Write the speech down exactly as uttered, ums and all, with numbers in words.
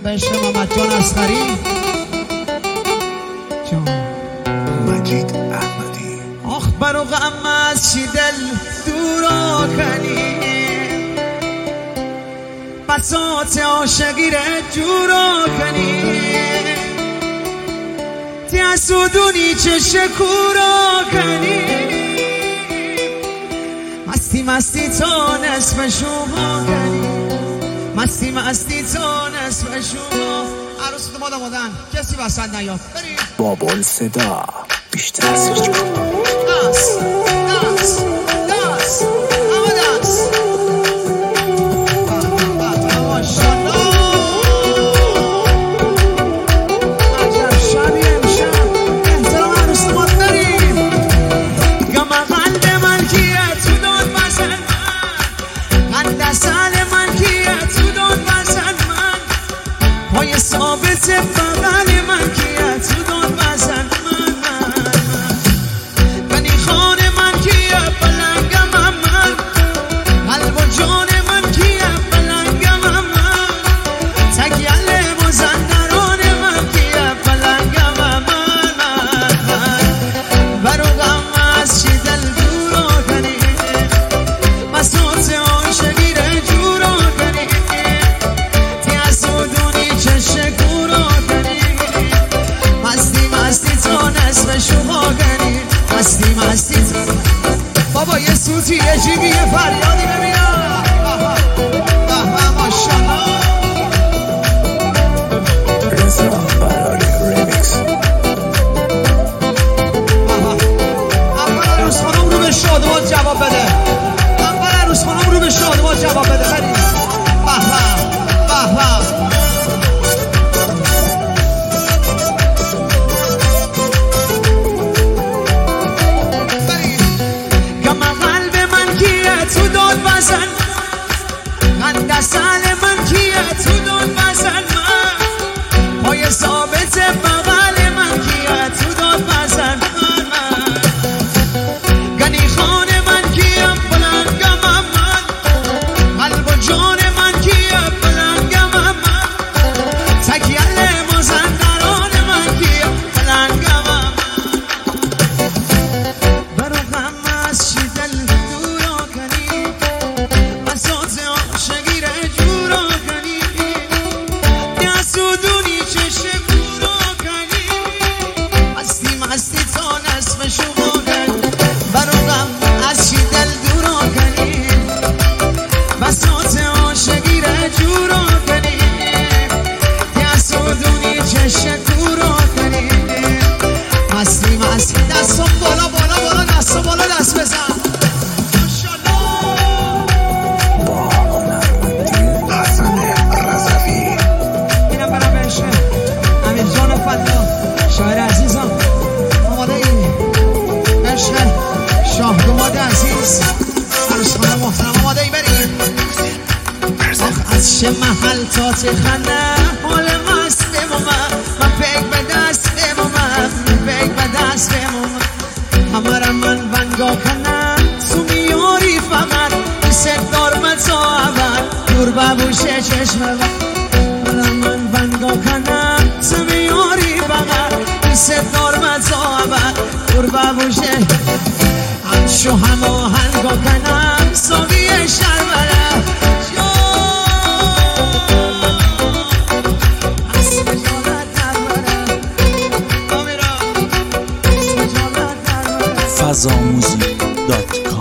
بشت محمد جان اصغری جان مجید احمدی. آخ برو غم از چی دل دورا کنی، بساط عاشقی ره جورا کنی، تی اسودونی چه کورا کنی، مستی مستی تا نصف شما کنی، مستی مستی تا نصف شما. عروس تو مادا مادن کسی وسط نیاد بریم. بابل صدا بیشتر از هیچ جا. داس داس داس اما داس ثابت بغل من کیه تو دون بزن من من من بنی خان من کیه بلنگم من قلب و جان من کیه بلنگم من تگیل مزندران من کیه بلنگم من من من برو غم از چی دل دورا کنی، بساط عاشقی ره جورا کنی، تی از دونی چشک مستی مستی بابا یه سوتی یه جیبی یه فریادی ببینم. بابا ماشالله رضا براری ریمیکس. اول عروس خانم رو به شادمات جواب بده، اول عروس خانم رو به شادمات جواب بده بریم. بابا بابا دستال من کیه تو دون بزن من، پای ثابت بغل من کیه تو دون بزن من من گنی خان من کیه بلنگم من، قلب و جان من کیه بلنگم من، تکیل مزندران من کیه بلنگم من. برو غم از چی دل دورا کنی، بساط عاشقی ره جورا کنی، نیاسودونی چشم کورا کنی، مستی مستی تا نصف شما کنی. برو غم از چی دل دورا کنی، بساط عاشقی ره جورا کنی، نیاسودونی چشم کورا کنی، مستی مستی. دستم بالا بالا بالا دستم بالا دست بزن. شاعر عزیزم آماده ای عشق شاه دوماد عزیز عروس خانم محترم آماده ای بریم. آخ از چه محل تا چه خنده حال مست بمومد، من پیک به دست بمومد، پیک به دست بمومد، همه من بنگاه کنم تو میاری فقط بیست دار متا عبد دور ببوشه چشم همه من بنگاه کنم تو میاری فقط ستار مزابر دور ببوشه همشو همه هنگا کنم ساقی شربره اسم جالت دربره کامیرا اسم جالت دربره فضاموزیک دات